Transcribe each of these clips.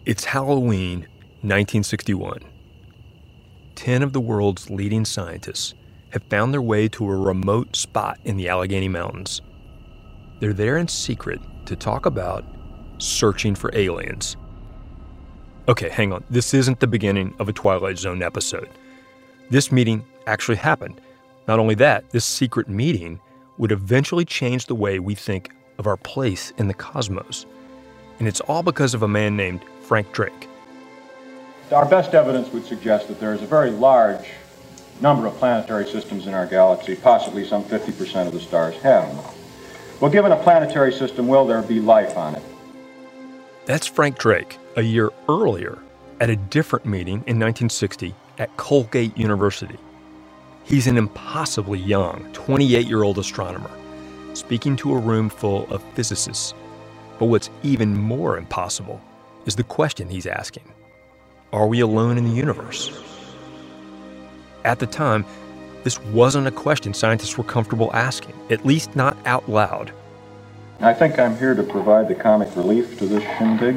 It's Halloween, 1961. 10 of the world's leading scientists have found their way to a remote spot in the Allegheny Mountains. They're there in secret to talk about searching for aliens. Okay, hang on. This isn't the beginning of a Twilight Zone episode. This meeting actually happened. Not only that, this secret meeting would eventually change the way we think of our place in the cosmos. And it's all because of a man named Frank Drake. Our best evidence would suggest that there is a very large number of planetary systems in our galaxy, possibly some 50% of the stars have them. Well, given a planetary system, will there be life on it? That's Frank Drake, a year earlier at a different meeting in 1960 at Colgate University. He's an impossibly young 28-year-old astronomer, speaking to a room full of physicists. But what's even more impossible is the question he's asking. Are we alone in the universe? At the time, this wasn't a question scientists were comfortable asking, at least not out loud. I think I'm here to provide the comic relief to this shindig.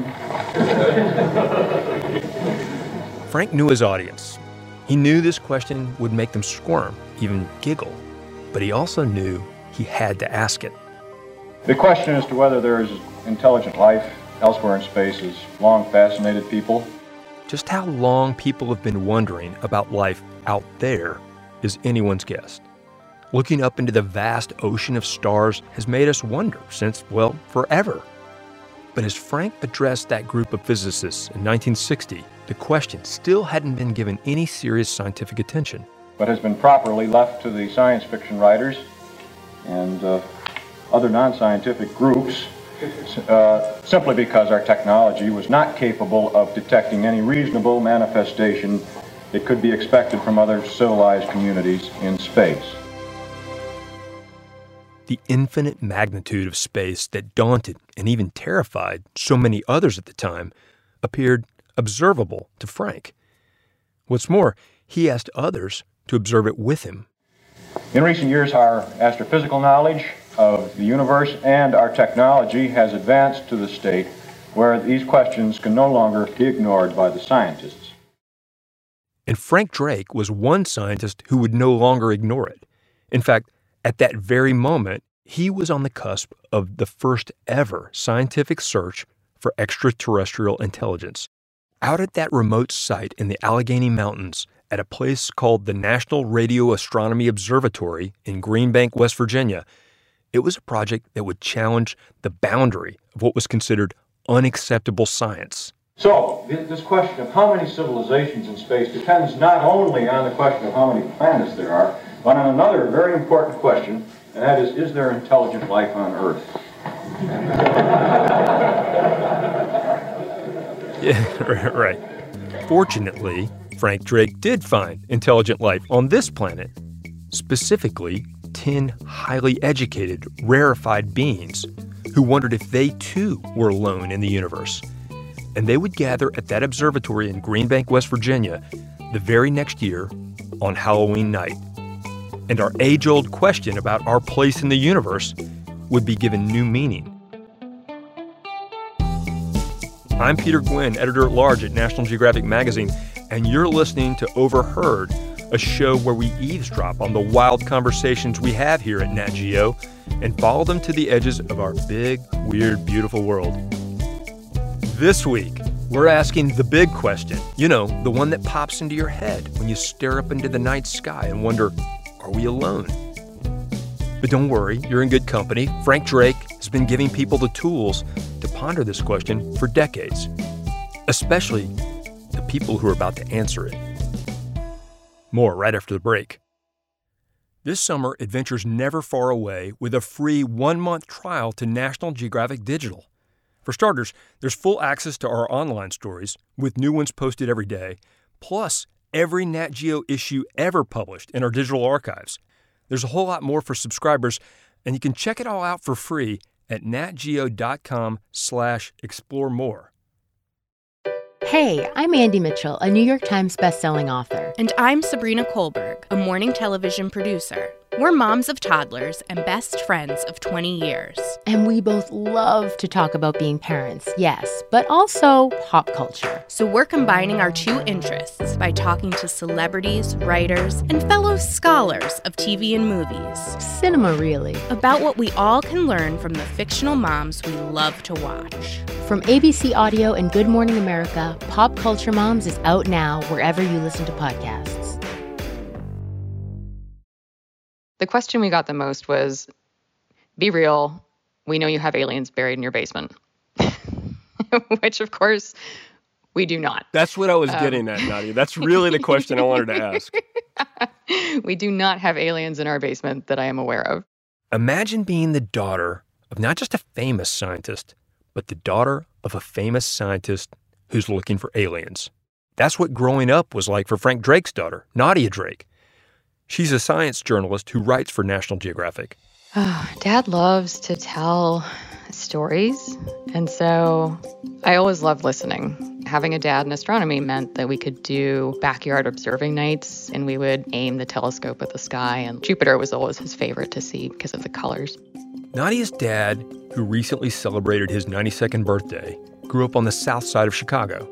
Frank knew his audience. He knew this question would make them squirm, even giggle. But he also knew he had to ask it. The question as to whether there is intelligent life elsewhere in space has long fascinated people. Just how long people have been wondering about life out there is anyone's guess. Looking up into the vast ocean of stars has made us wonder since, well, forever. But as Frank addressed that group of physicists in 1960, the question still hadn't been given any serious scientific attention. But has been properly left to the science fiction writers and other non-scientific groups simply because our technology was not capable of detecting any reasonable manifestation that could be expected from other civilized communities in space. The infinite magnitude of space that daunted and even terrified so many others at the time appeared observable to Frank. What's more, he asked others to observe it with him. In recent years, our astrophysical knowledge of the universe and our technology has advanced to the state where these questions can no longer be ignored by the scientists. And Frank Drake was one scientist who would no longer ignore it. In fact, at that very moment, he was on the cusp of the first ever scientific search for extraterrestrial intelligence. Out at that remote site in the Allegheny Mountains, at a place called the National Radio Astronomy Observatory in Green Bank, West Virginia, it was a project that would challenge the boundary of what was considered unacceptable science. So, this question of how many civilizations in space depends not only on the question of how many planets there are, but on another very important question, and that is there intelligent life on Earth? Yeah, right. Fortunately, Frank Drake did find intelligent life on this planet, specifically 10 highly educated, rarefied beings who wondered if they too were alone in the universe. And they would gather at that observatory in Green Bank, West Virginia, the very next year on Halloween night. And our age-old question about our place in the universe would be given new meaning. I'm Peter Gwinn, editor-at-large at National Geographic Magazine, and you're listening to Overheard, a show where we eavesdrop on the wild conversations we have here at Nat Geo and follow them to the edges of our big, weird, beautiful world. This week, we're asking the big question, the one that pops into your head when you stare up into the night sky and wonder, are we alone? But don't worry, you're in good company. Frank Drake has been giving people the tools to ponder this question for decades, especially the people who are about to answer it. More right after the break. This summer, adventure's never far away with a free 1-month trial to National Geographic Digital. For starters, there's full access to our online stories, with new ones posted every day, plus every Nat Geo issue ever published in our digital archives. There's a whole lot more for subscribers, and you can check it all out for free at natgeo.com/explore more. Hey, I'm Andy Mitchell, a New York Times bestselling author. And I'm Sabrina Kohlberg, a morning television producer. We're moms of toddlers and best friends of 20 years. And we both love to talk about being parents, yes, but also pop culture. So we're combining our two interests by talking to celebrities, writers, and fellow scholars of TV and movies. Cinema, really. About what we all can learn from the fictional moms we love to watch. From ABC Audio and Good Morning America, Pop Culture Moms is out now wherever you listen to podcasts. The question we got the most was, be real, we know you have aliens buried in your basement. Which, of course, we do not. That's what I was getting at, Nadia. That's really the question I wanted to ask. We do not have aliens in our basement that I am aware of. Imagine being the daughter of not just a famous scientist, but the daughter of a famous scientist who's looking for aliens. That's what growing up was like for Frank Drake's daughter, Nadia Drake. She's a science journalist who writes for National Geographic. Dad loves to tell stories, and so I always loved listening. Having a dad in astronomy meant that we could do backyard observing nights, and we would aim the telescope at the sky, and Jupiter was always his favorite to see because of the colors. Nadia's dad, who recently celebrated his 92nd birthday, grew up on the south side of Chicago.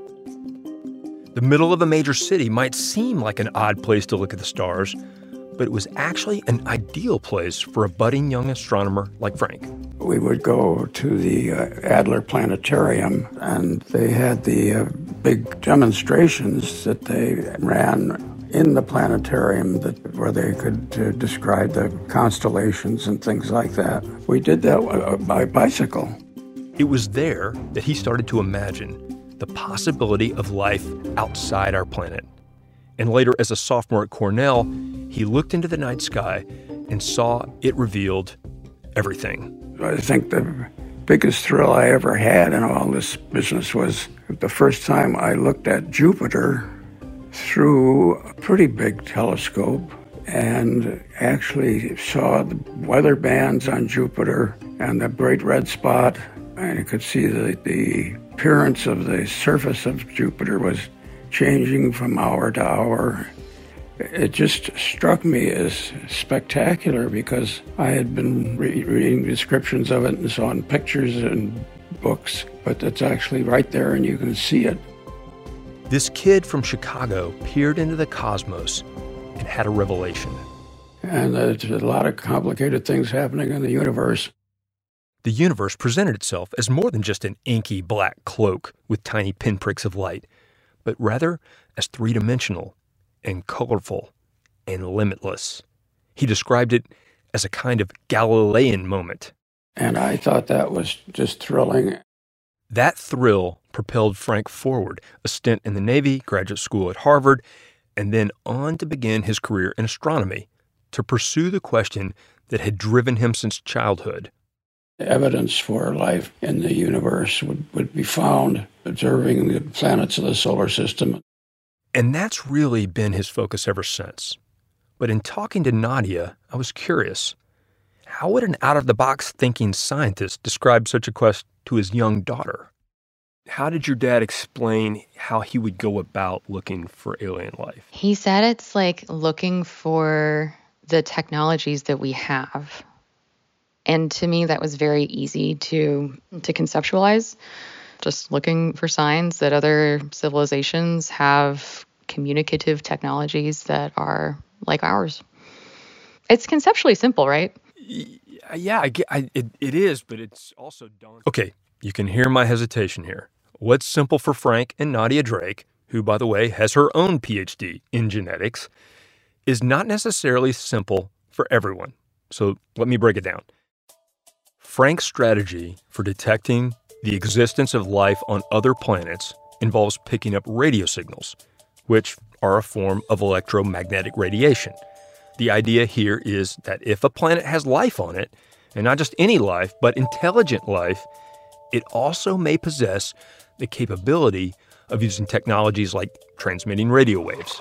The middle of a major city might seem like an odd place to look at the stars, but it was actually an ideal place for a budding young astronomer like Frank. We would go to the Adler Planetarium, and they had the big demonstrations that they ran in the planetarium where they could describe the constellations and things like that. We did that by bicycle. It was there that he started to imagine the possibility of life outside our planet. And later, as a sophomore at Cornell, he looked into the night sky and saw it revealed everything. I think the biggest thrill I ever had in all this business was the first time I looked at Jupiter through a pretty big telescope and actually saw the weather bands on Jupiter and the great red spot. And you could see the appearance of the surface of Jupiter was changing from hour to hour. It just struck me as spectacular because I had been reading descriptions of it and saw in pictures and books, but it's actually right there and you can see it. This kid from Chicago peered into the cosmos and had a revelation. And there's a lot of complicated things happening in the universe. The universe presented itself as more than just an inky black cloak with tiny pinpricks of light, but rather as three-dimensional and colorful and limitless. He described it as a kind of Galilean moment. And I thought that was just thrilling. That thrill propelled Frank forward, a stint in the Navy, graduate school at Harvard, and then on to begin his career in astronomy, to pursue the question that had driven him since childhood. Evidence for life in the universe would be found observing the planets of the solar system. And that's really been his focus ever since. But in talking to Nadia, I was curious. How would an out-of-the-box thinking scientist describe such a quest to his young daughter? How did your dad explain how he would go about looking for alien life? He said it's like looking for the technologies that we have. And to me, that was very easy to conceptualize. Just looking for signs that other civilizations have communicative technologies that are like ours. It's conceptually simple, right? Yeah, it is, but it's also daunting. Okay, you can hear my hesitation here. What's simple for Frank and Nadia Drake, who, by the way, has her own PhD in genetics, is not necessarily simple for everyone. So let me break it down. Frank's strategy for detecting the existence of life on other planets involves picking up radio signals, which are a form of electromagnetic radiation. The idea here is that if a planet has life on it, and not just any life, but intelligent life, it also may possess the capability of using technologies like transmitting radio waves.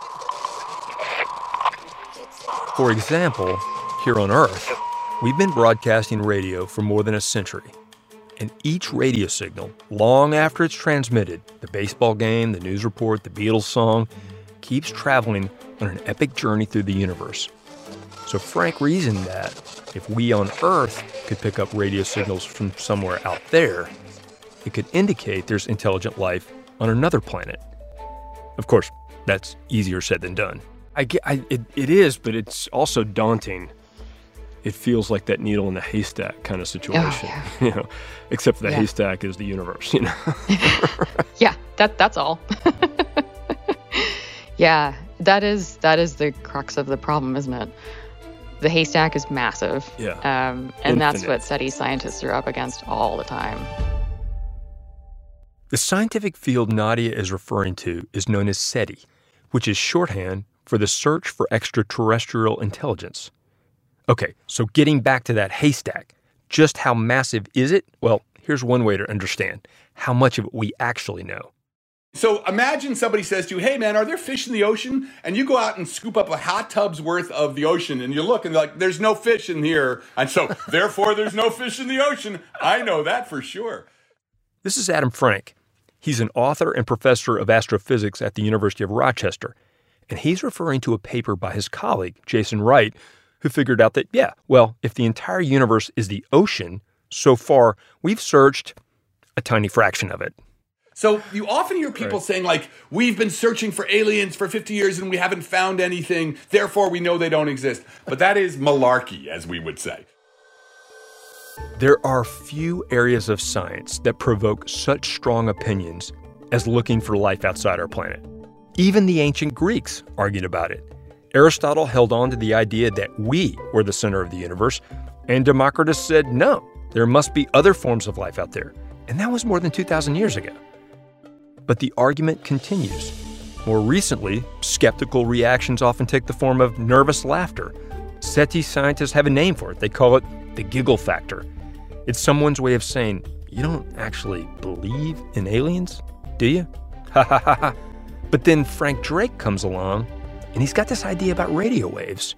For example, here on Earth, we've been broadcasting radio for more than a century. And each radio signal, long after it's transmitted, the baseball game, the news report, the Beatles song, keeps traveling on an epic journey through the universe. So Frank reasoned that if we on Earth could pick up radio signals from somewhere out there, it could indicate there's intelligent life on another planet. Of course, that's easier said than done. It is, but it's also daunting. It feels like that needle in the haystack kind of situation, you know, except the haystack is the universe, you know. Yeah, that's all. Yeah, that is the crux of the problem, isn't it? The haystack is massive. Yeah. And Infinite. that's what SETI scientists are up against all the time. The scientific field Nadia is referring to is known as SETI, which is shorthand for the search for extraterrestrial intelligence. Okay, so getting back to that haystack, just how massive is it? Well, here's one way to understand how much of it we actually know. So imagine somebody says to you, hey man, are there fish in the ocean? And you go out and scoop up a hot tub's worth of the ocean and you look and they're like, there's no fish in here. And so therefore there's no fish in the ocean. I know that for sure. This is Adam Frank. He's an author and professor of astrophysics at the University of Rochester. And he's referring to a paper by his colleague, Jason Wright, who figured out that, if the entire universe is the ocean, so far we've searched a tiny fraction of it. So you often hear people saying, like, we've been searching for aliens for 50 years and we haven't found anything, therefore we know they don't exist. But that is malarkey, as we would say. There are few areas of science that provoke such strong opinions as looking for life outside our planet. Even the ancient Greeks argued about it. Aristotle held on to the idea that we were the center of the universe, and Democritus said, no, there must be other forms of life out there. And that was more than 2,000 years ago. But the argument continues. More recently, skeptical reactions often take the form of nervous laughter. SETI scientists have a name for it. They call it the giggle factor. It's someone's way of saying, you don't actually believe in aliens, do you? Ha ha ha ha. But then Frank Drake comes along, and he's got this idea about radio waves.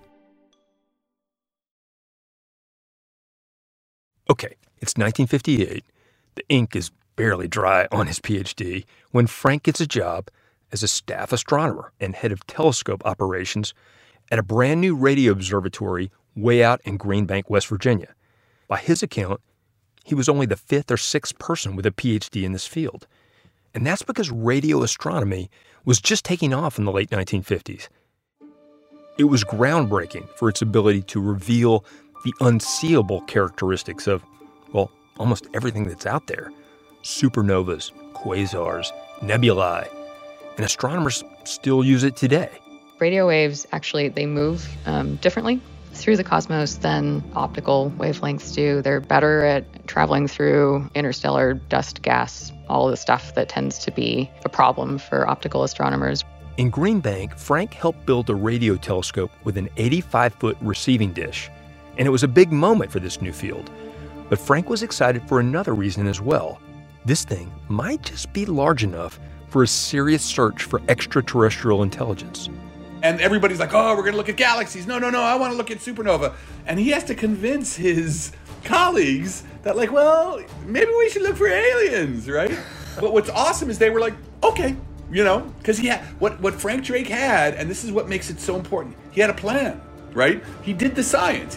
Okay, it's 1958. The ink is barely dry on his PhD when Frank gets a job as a staff astronomer and head of telescope operations at a brand new radio observatory way out in Green Bank, West Virginia. By his account, he was only the fifth or sixth person with a PhD in this field. And that's because radio astronomy was just taking off in the late 1950s. It was groundbreaking for its ability to reveal the unseeable characteristics of, well, almost everything that's out there. Supernovas, quasars, nebulae, and astronomers still use it today. Radio waves, actually, they move differently through the cosmos than optical wavelengths do. They're better at traveling through interstellar dust, gas, all the stuff that tends to be a problem for optical astronomers. In Green Bank, Frank helped build a radio telescope with an 85-foot receiving dish, and it was a big moment for this new field. But Frank was excited for another reason as well. This thing might just be large enough for a serious search for extraterrestrial intelligence. And everybody's like, oh, we're going to look at galaxies. No, I want to look at supernova. And he has to convince his colleagues that, like, well, maybe we should look for aliens, right? But what's awesome is they were like, okay, you know, because he had what Frank Drake had, and this is what makes it so important. He had a plan, right? He did the science.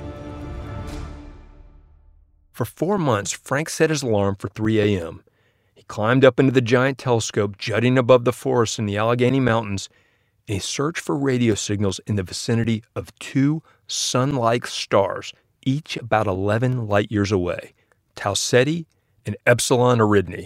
For 4 months, Frank set his alarm for 3 a.m. He climbed up into the giant telescope jutting above the forest in the Allegheny Mountains, and he searched for radio signals in the vicinity of 2 sun-like stars, each about 11 light-years away, Tau Ceti and Epsilon Eridani.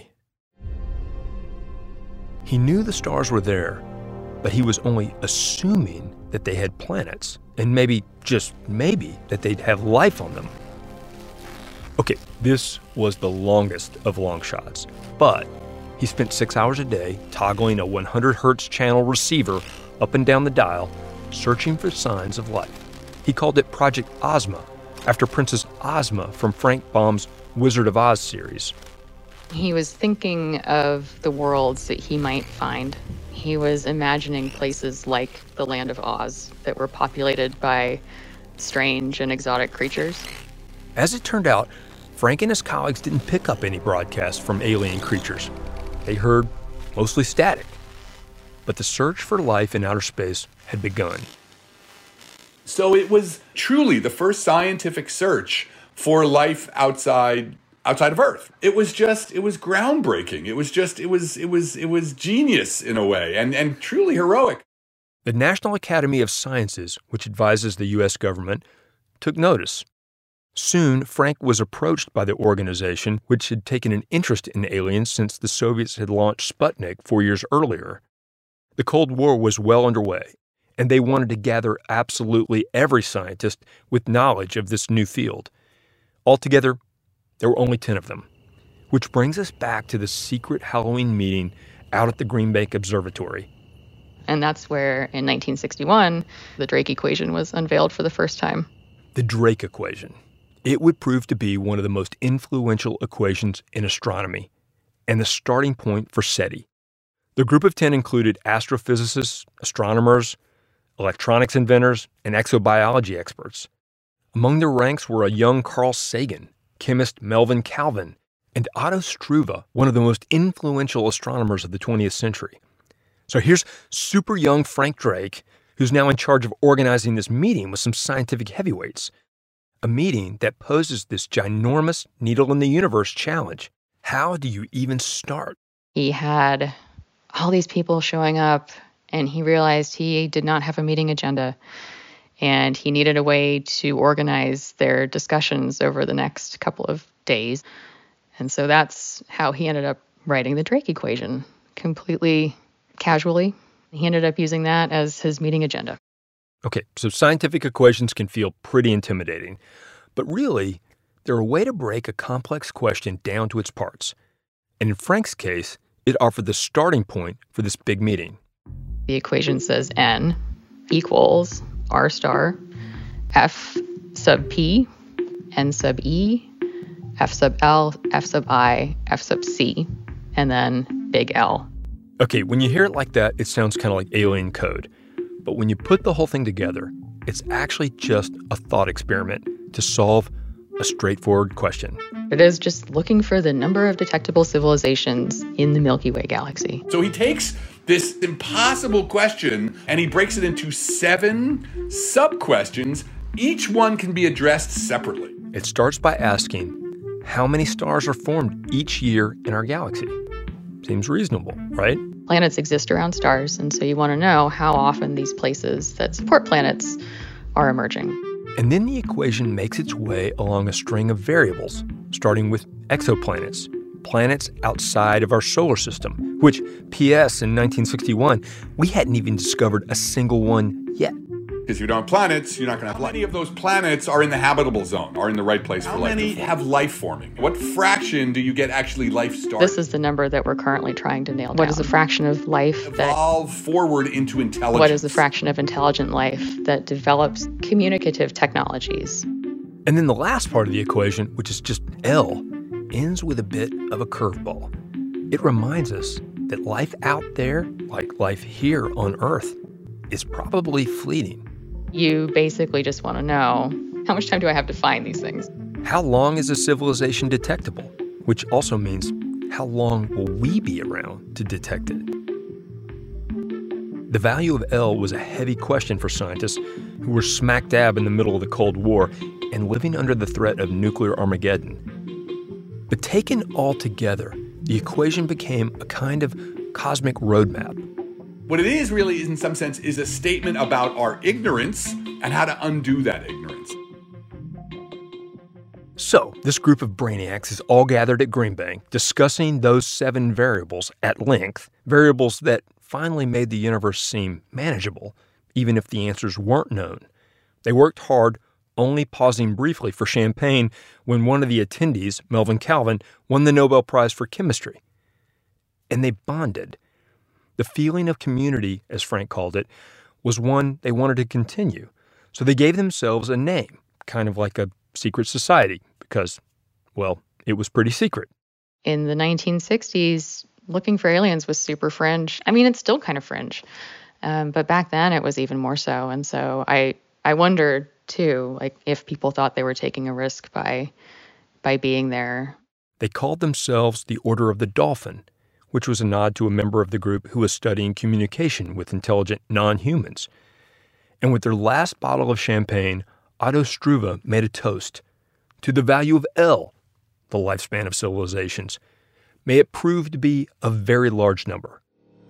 He knew the stars were there, but he was only assuming that they had planets, and maybe, just maybe, that they'd have life on them. Okay, this was the longest of long shots, but he spent 6 hours a day toggling a 100 hertz channel receiver up and down the dial, searching for signs of life. He called it Project Ozma, after Princess Ozma from Frank Baum's Wizard of Oz series. He was thinking of the worlds that he might find. He was imagining places like the Land of Oz that were populated by strange and exotic creatures. As it turned out, Frank and his colleagues didn't pick up any broadcasts from alien creatures. They heard mostly static. But the search for life in outer space had begun. So it was truly the first scientific search for life outside of Earth. It was groundbreaking. It was genius in a way, and truly heroic. The National Academy of Sciences, which advises the U.S. government, took notice. Soon, Frank was approached by the organization, which had taken an interest in aliens since the Soviets had launched Sputnik 4 years earlier. The Cold War was well underway, and they wanted to gather absolutely every scientist with knowledge of this new field. Altogether, there were only 10 of them, which brings us back to the secret Halloween meeting out at the Green Bank Observatory. And that's where, in 1961, the Drake equation was unveiled for the first time. The Drake equation. It would prove to be one of the most influential equations in astronomy and the starting point for SETI. The group of 10 included astrophysicists, astronomers, electronics inventors, and exobiology experts. Among their ranks were a young Carl Sagan, chemist Melvin Calvin, and Otto Struve, one of the most influential astronomers of the 20th century. So here's super young Frank Drake, who's now in charge of organizing this meeting with some scientific heavyweights. A meeting that poses this ginormous needle in the universe challenge. How do you even start? He had all these people showing up, and he realized he did not have a meeting agenda, and he needed a way to organize their discussions over the next couple of days. And so that's how he ended up writing the Drake equation, completely casually. He ended up using that as his meeting agenda. Okay, so scientific equations can feel pretty intimidating, but really, they're a way to break a complex question down to its parts. And in Frank's case, it offered the starting point for this big meeting. The equation says N equals R star, F sub P, N sub E, F sub L, F sub I, F sub C, and then big L. Okay, when you hear it like that, it sounds kind of like alien code. But when you put the whole thing together, it's actually just a thought experiment to solve a straightforward question. It is just looking for the number of detectable civilizations in the Milky Way galaxy. So he takes this impossible question and he breaks it into 7 sub-questions. Each one can be addressed separately. It starts by asking, how many stars are formed each year in our galaxy? Seems reasonable, right? Planets exist around stars, and so you want to know how often these places that support planets are emerging. And then the equation makes its way along a string of variables, starting with exoplanets, planets outside of our solar system, which, P.S. in 1961, we hadn't even discovered a single one yet. Because if you don't have planets, you're not going to have life. How many of those planets are in the habitable zone, are in the right place for life? How many have life forming? What fraction do you get actually life starting? This is the number that we're currently trying to nail down. What is the fraction of life evolve forward into intelligence? What is the fraction of intelligent life that develops communicative technologies? And then the last part of the equation, which is just L, ends with a bit of a curveball. It reminds us that life out there, like life here on Earth, is probably fleeting. You basically just want to know, how much time do I have to find these things? How long is a civilization detectable? Which also means, how long will we be around to detect it? The value of L was a heavy question for scientists who were smack dab in the middle of the Cold War and living under the threat of nuclear Armageddon. But taken all together, the equation became a kind of cosmic roadmap. What it is really, in some sense, is a statement about our ignorance and how to undo that ignorance. So, this group of brainiacs is all gathered at Green Bank discussing those 7 variables at length, variables that finally made the universe seem manageable, even if the answers weren't known. They worked hard, only pausing briefly for champagne when one of the attendees, Melvin Calvin, won the Nobel Prize for Chemistry. And they bonded. The feeling of community, as Frank called it, was one they wanted to continue. So they gave themselves a name, kind of like a secret society, because, well, it was pretty secret. In the 1960s, looking for aliens was super fringe. I mean, it's still kind of fringe. But back then it was even more so. And so I wondered, too, like if people thought they were taking a risk by being there. They called themselves the Order of the Dolphin, which was a nod to a member of the group who was studying communication with intelligent non-humans. And with their last bottle of champagne, Otto Struve made a toast to the value of L, the lifespan of civilizations. May it prove to be a very large number.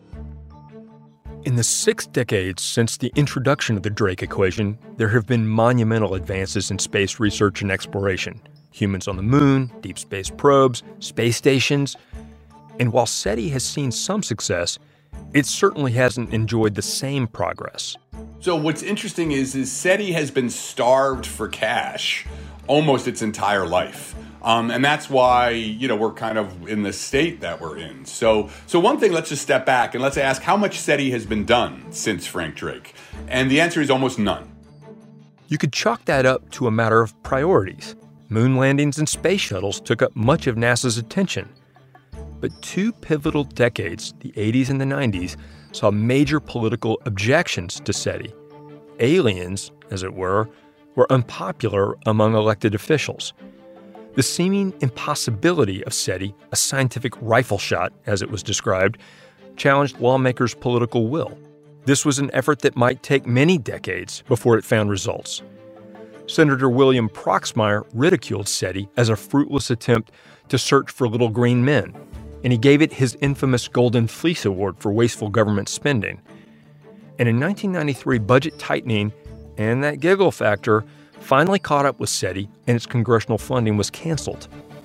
In the 6 decades since the introduction of the Drake equation, there have been monumental advances in space research and exploration. Humans on the moon, deep space probes, space stations. And while SETI has seen some success, it certainly hasn't enjoyed the same progress. So what's interesting is SETI has been starved for cash almost its entire life. And that's why, we're kind of in the state that we're in. So one thing, let's just step back and let's ask how much SETI has been done since Frank Drake. And the answer is almost none. You could chalk that up to a matter of priorities. Moon landings and space shuttles took up much of NASA's attention. But 2 pivotal decades, the 80s and the 90s, saw major political objections to SETI. Aliens, as it were unpopular among elected officials. The seeming impossibility of SETI, a scientific rifle shot, as it was described, challenged lawmakers' political will. This was an effort that might take many decades before it found results. Senator William Proxmire ridiculed SETI as a fruitless attempt to search for little green men, and he gave it his infamous Golden Fleece Award for wasteful government spending. And in 1993, budget tightening and that giggle factor finally caught up with SETI, and its congressional funding was canceled.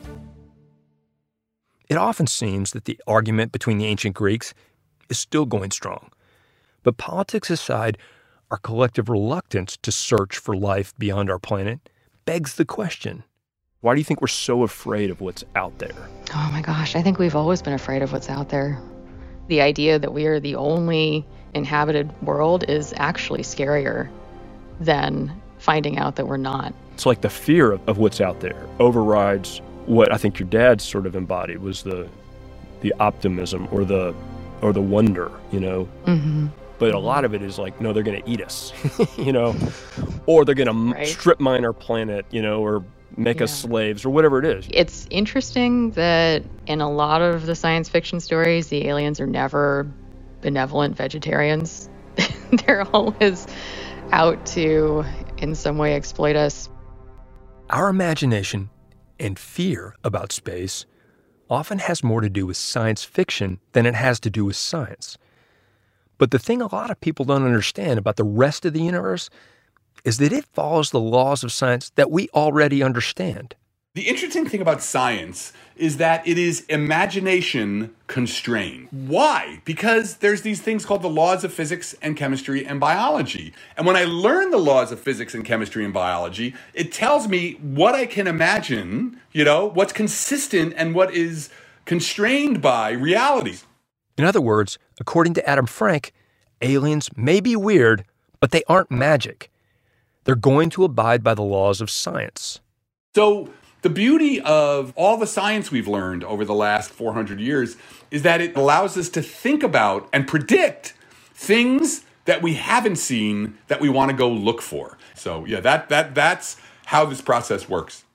It often seems that the argument between the ancient Greeks is still going strong. But politics aside, our collective reluctance to search for life beyond our planet begs the question. Why do you think we're so afraid of what's out there? Oh my gosh, I think we've always been afraid of what's out there. The idea that we are the only inhabited world is actually scarier than finding out that we're not. It's like the fear of what's out there overrides what I think your dad sort of embodied was the optimism or the wonder, Mm-hmm. But a lot of it is like, no, they're going to eat us, or they're going to strip mine our planet, or make us slaves or whatever it is. It's interesting that in a lot of the science fiction stories, the aliens are never benevolent vegetarians. They're always out to, in some way, exploit us. Our imagination and fear about space often has more to do with science fiction than it has to do with science. But the thing a lot of people don't understand about the rest of the universe is that it follows the laws of science that we already understand. The interesting thing about science is that it is imagination constrained. Why? Because there's these things called the laws of physics and chemistry and biology. And when I learn the laws of physics and chemistry and biology, it tells me what I can imagine, what's consistent and what is constrained by reality. In other words, according to Adam Frank, aliens may be weird, but they aren't magic. They're going to abide by the laws of science. So the beauty of all the science we've learned over the last 400 years is that it allows us to think about and predict things that we haven't seen that we want to go look for. So yeah, that's how this process works.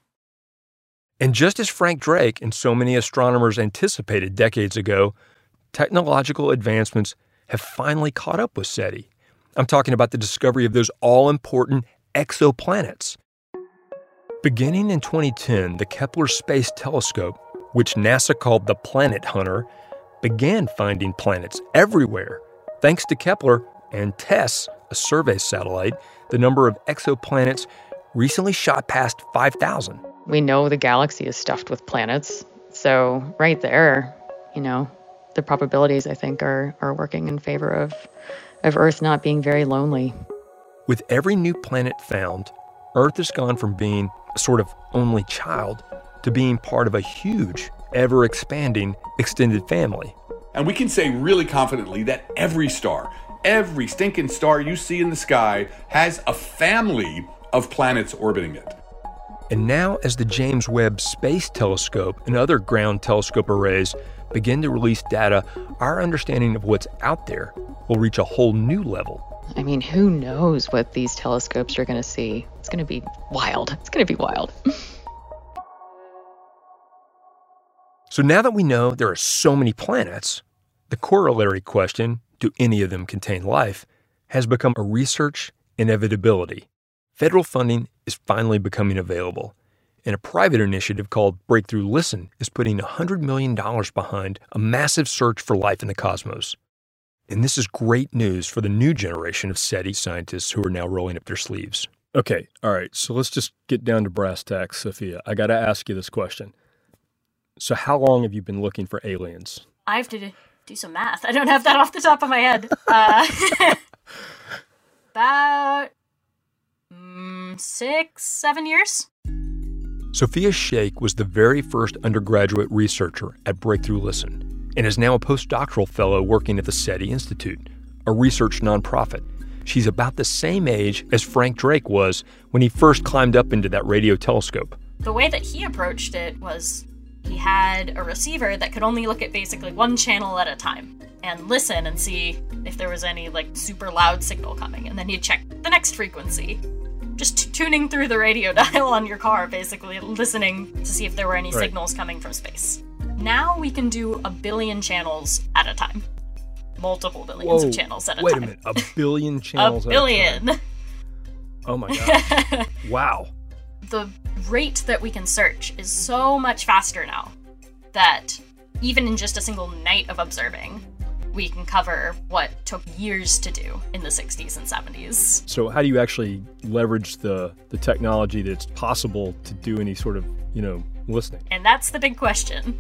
And just as Frank Drake and so many astronomers anticipated decades ago, technological advancements have finally caught up with SETI. I'm talking about the discovery of those all-important exoplanets. Beginning in 2010, the Kepler Space Telescope, which NASA called the Planet Hunter, began finding planets everywhere. Thanks to Kepler and TESS, a survey satellite, the number of exoplanets recently shot past 5,000. We know the galaxy is stuffed with planets. So right there, the probabilities, I think, are working in favor of Earth not being very lonely. With every new planet found, Earth has gone from being a sort of only child to being part of a huge, ever-expanding extended family. And we can say really confidently that every stinking star you see in the sky has a family of planets orbiting it. And now, as the James Webb Space Telescope and other ground telescope arrays begin to release data, our understanding of what's out there will reach a whole new level. I mean, who knows what these telescopes are going to see? It's going to be wild. It's going to be wild. So now that we know there are so many planets, the corollary question, do any of them contain life, has become a research inevitability. Federal funding is finally becoming available, and a private initiative called Breakthrough Listen is putting $100 million behind a massive search for life in the cosmos. And this is great news for the new generation of SETI scientists who are now rolling up their sleeves. Okay, all right, so let's just get down to brass tacks, Sophia. I got to ask you this question. So how long have you been looking for aliens? I have to do some math. I don't have that off the top of my head. About 6-7 years. Sophia Sheikh was the very first undergraduate researcher at Breakthrough Listen and is now a postdoctoral fellow working at the SETI Institute, a research nonprofit. She's about the same age as Frank Drake was when he first climbed up into that radio telescope. The way that he approached it was he had a receiver that could only look at basically one channel at a time and listen and see if there was any super loud signal coming, and then he'd check the next frequency. Just tuning through the radio dial on your car, basically listening to see if there were any signals coming from space. Now we can do 1 billion channels at a time. Multiple billions of channels at a time. Wait a minute, 1 billion channels at a billion. At a time? Oh my God. Wow. The rate that we can search is so much faster now that even in just a single night of observing, we can cover what took years to do in the 60s and 70s. So how do you actually leverage the technology that's possible to do any sort of, listening? And that's the big question.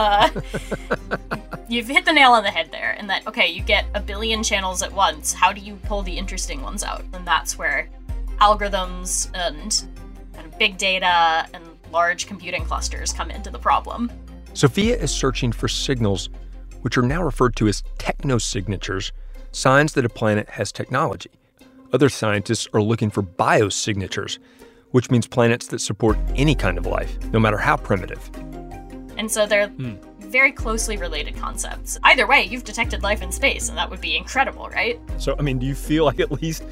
You've hit the nail on the head there, in that, okay, you get 1 billion channels at once. How do you pull the interesting ones out? And that's where algorithms and kind of big data and large computing clusters come into the problem. Sophia is searching for signals which are now referred to as technosignatures, signs that a planet has technology. Other scientists are looking for biosignatures, which means planets that support any kind of life, no matter how primitive. And so they're very closely related concepts. Either way, you've detected life in space, and that would be incredible, right? So, do you feel like at least,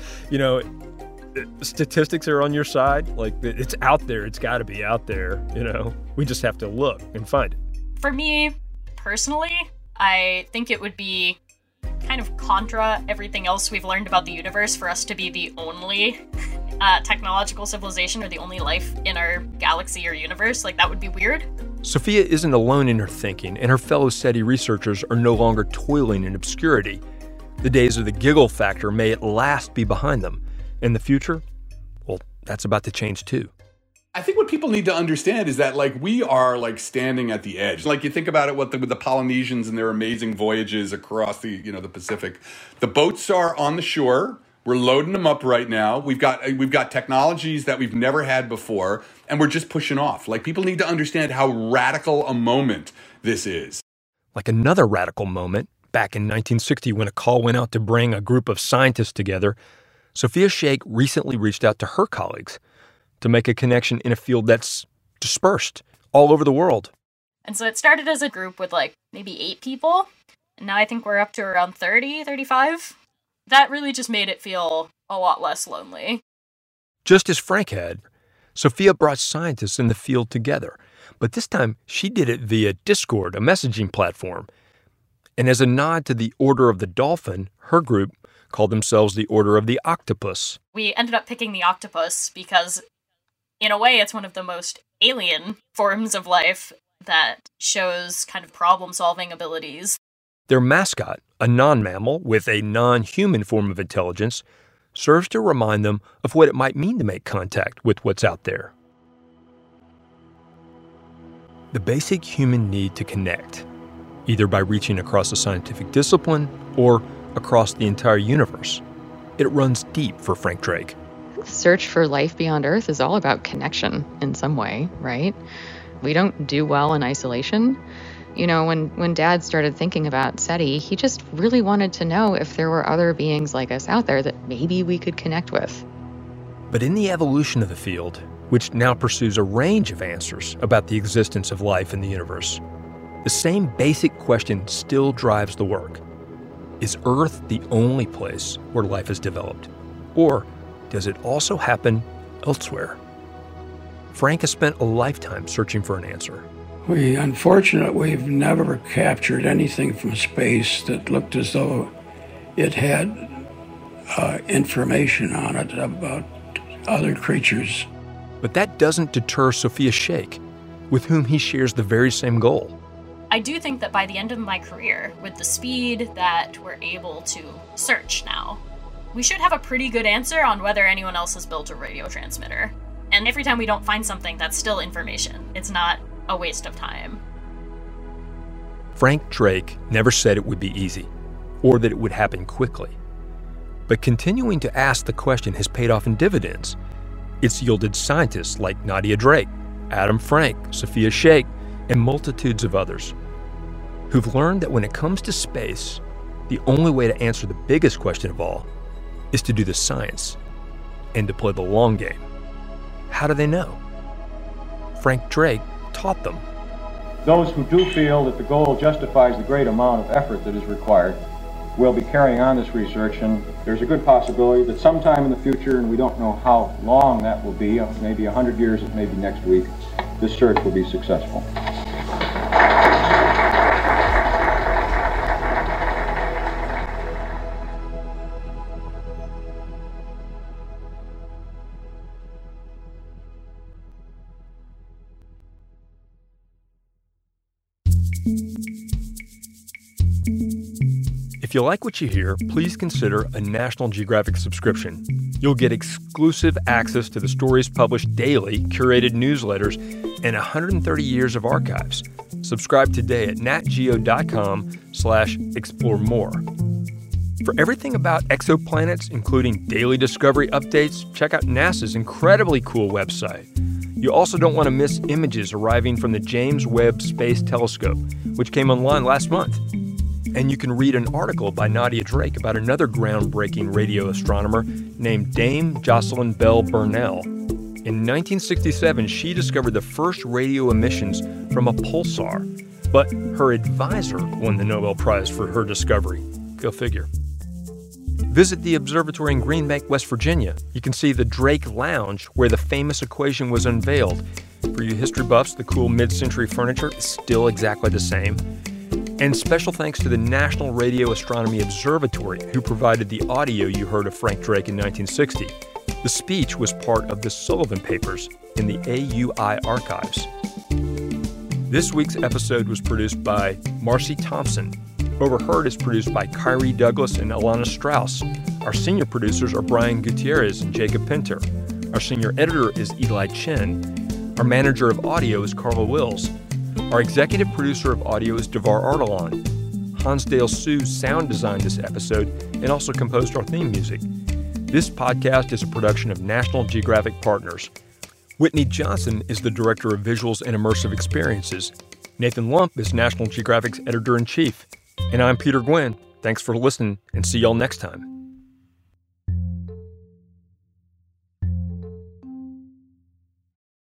statistics are on your side? Like, it's out there, it's got to be out there, We just have to look and find it. For me, personally, I think it would be kind of contra everything else we've learned about the universe for us to be the only technological civilization or the only life in our galaxy or universe. That would be weird. Sophia isn't alone in her thinking, and her fellow SETI researchers are no longer toiling in obscurity. The days of the giggle factor may at last be behind them. And the future? Well, that's about to change too. I think what people need to understand is that we are standing at the edge. You think about it with the Polynesians and their amazing voyages across the the Pacific. The boats are on the shore. We're loading them up right now. We've got technologies that we've never had before, and we're just pushing off. People need to understand how radical a moment this is. Like another radical moment back in 1960 when a call went out to bring a group of scientists together, Sophia Sheikh recently reached out to her colleagues to make a connection in a field that's dispersed all over the world. And so it started as a group with maybe 8 people. And now I think we're up to around 30, 35. That really just made it feel a lot less lonely. Just as Frank had, Sophia brought scientists in the field together. But this time she did it via Discord, a messaging platform. And as a nod to the Order of the Dolphin, her group called themselves the Order of the Octopus. We ended up picking the octopus because, in a way, it's one of the most alien forms of life that shows kind of problem-solving abilities. Their mascot, a non-mammal with a non-human form of intelligence, serves to remind them of what it might mean to make contact with what's out there. The basic human need to connect, either by reaching across a scientific discipline or across the entire universe. It runs deep for Frank Drake. The search for life beyond Earth is all about connection in some way, right? We don't do well in isolation. When Dad started thinking about SETI, he just really wanted to know if there were other beings like us out there that maybe we could connect with. But in the evolution of the field, which now pursues a range of answers about the existence of life in the universe, the same basic question still drives the work. Is Earth the only place where life has developed? Or does it also happen elsewhere? Frank has spent a lifetime searching for an answer. Unfortunately, we've never captured anything from space that looked as though it had information on it about other creatures. But that doesn't deter Sophia Shake, with whom he shares the very same goal. I do think that by the end of my career, with the speed that we're able to search now, we should have a pretty good answer on whether anyone else has built a radio transmitter. And every time we don't find something, that's still information. It's not a waste of time. Frank Drake never said it would be easy, or that it would happen quickly. But continuing to ask the question has paid off in dividends. It's yielded scientists like Nadia Drake, Adam Frank, Sophia Shake, and multitudes of others who've learned that when it comes to space, the only way to answer the biggest question of all is to do the science and to play the long game. How do they know? Frank Drake taught them. Those who do feel that the goal justifies the great amount of effort that is required will be carrying on this research, and there's a good possibility that sometime in the future, and we don't know how long that will be, maybe 100 years, it may be next week, this search will be successful. If you like what you hear, please consider a National Geographic subscription. You'll get exclusive access to the stories published daily, curated newsletters, and 130 years of archives. Subscribe today at natgeo.com/explore more. For everything about exoplanets, including daily discovery updates, check out NASA's incredibly cool website. You also don't want to miss images arriving from the James Webb Space Telescope, which came online last month. And you can read an article by Nadia Drake about another groundbreaking radio astronomer named Dame Jocelyn Bell Burnell. In 1967, she discovered the first radio emissions from a pulsar, but her advisor won the Nobel Prize for her discovery. Go figure. Visit the observatory in Green Bank, West Virginia. You can see the Drake Lounge, where the famous equation was unveiled. For you history buffs, the cool mid-century furniture is still exactly the same. And special thanks to the National Radio Astronomy Observatory, who provided the audio you heard of Frank Drake in 1960. The speech was part of the Sullivan Papers in the AUI archives. This week's episode was produced by Marcy Thompson. Overheard is produced by Kyrie Douglas and Alana Strauss. Our senior producers are Brian Gutierrez and Jacob Pinter. Our senior editor is Eli Chen. Our manager of audio is Carla Wills. Our executive producer of audio is Devar Ardalan. Hansdale Sue sound designed this episode and also composed our theme music. This podcast is a production of National Geographic Partners. Whitney Johnson is the Director of Visuals and Immersive Experiences. Nathan Lump is National Geographic's Editor-in-Chief. And I'm Peter Gwynn. Thanks for listening, and see y'all next time.